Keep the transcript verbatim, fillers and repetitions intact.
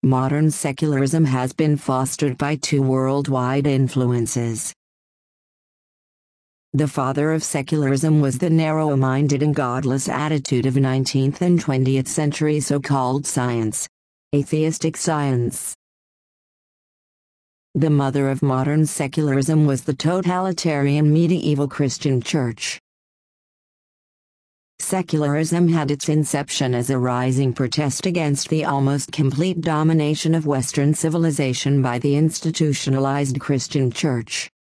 Modern secularism has been fostered by two worldwide influences. The father of secularism was the narrow-minded and godless attitude of nineteenth and twentieth century so-called science, atheistic science. The mother of modern secularism was the totalitarian medieval Christian Church. Secularism had its inception as a rising protest against the almost complete domination of Western civilization by the institutionalized Christian Church.